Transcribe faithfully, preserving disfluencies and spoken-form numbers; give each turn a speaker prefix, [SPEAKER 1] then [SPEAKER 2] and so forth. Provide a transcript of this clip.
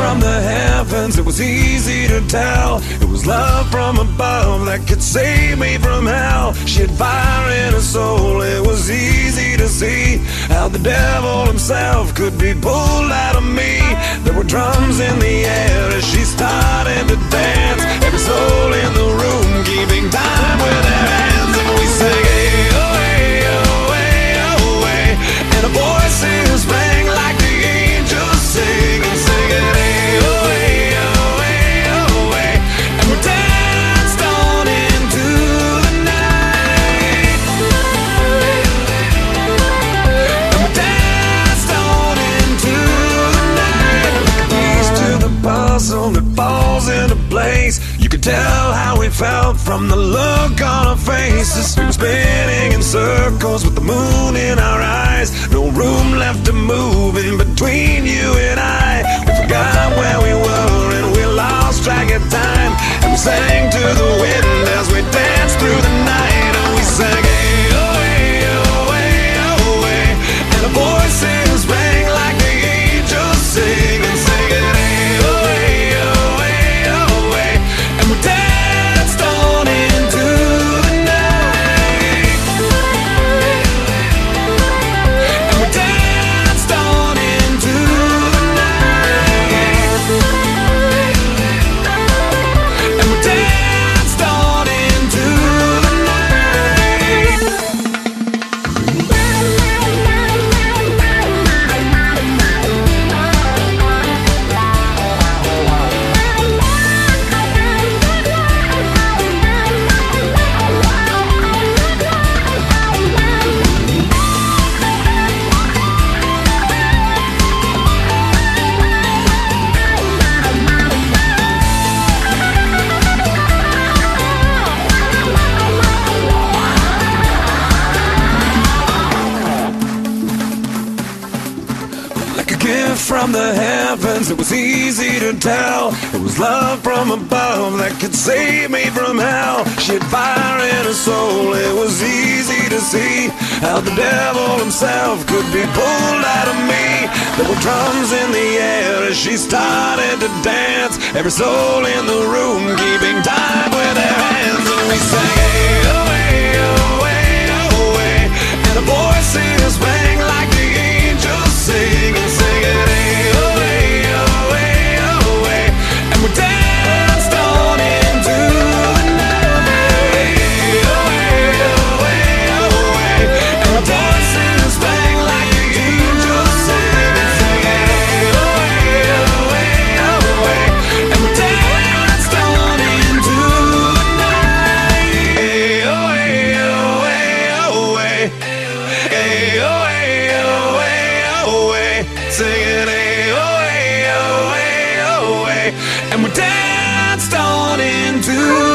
[SPEAKER 1] from the heavens, it was easy to tell. It was love from above that could save me from hell. She had fire in her soul, it was easy to see how the devil himself could be pulled out of me. There were drums in the air as she started to dance. Every soul in the room keeping time with their hands. And we sang, hey, oh, hey, oh, hey, oh, hey. And our voices rang like the angels sing. And singing, hey, oh, hey, oh, hey, oh, hey. And we danced on into the night. And we danced on into the night. Like a piece to the puzzle that falls into place. You could tell how we felt from the look on our faces. We were spinning in circles with the moon in our eyes. No room left to move in between you and I. We forgot where we were and we lost track of time. And we sang to the wind as we danced through the night. And we sang, hey, oh, hey, oh, hey, oh, hey. And our voices rang like the angels sing. And singing, hey, oh, hey, oh, hey, oh, hey. And we danced on into the night. And we danced on into the night. And we danced on into the night. Like a gift from the heavens, it was easy to tell. It was love from above that could save me from hell. She had fire in her soul, it was easy to see how the devil himself could be pulled out of me. There were drums in the air as she started to dance. Every soul in the room keeping time with their hands. And we sang, hey, oh, hey, oh, hey, oh, hey. And the voices rang like the angels sing. And singing, hey, oh, hey, oh, hey, oh, hey. And we danced on into the night. Hey, oh, hey, oh, hey, oh, hey. And the voices rang like the angels sing. And singing, hey, oh, hey, oh, hey, oh, hey. And we danced on into the night. Hey, oh, hey, oh, hey, oh, hey. Hey, oh, hey, oh, hey, oh, hey. Singing, hey, oh, hey, oh, hey, oh, hey. And we danced on into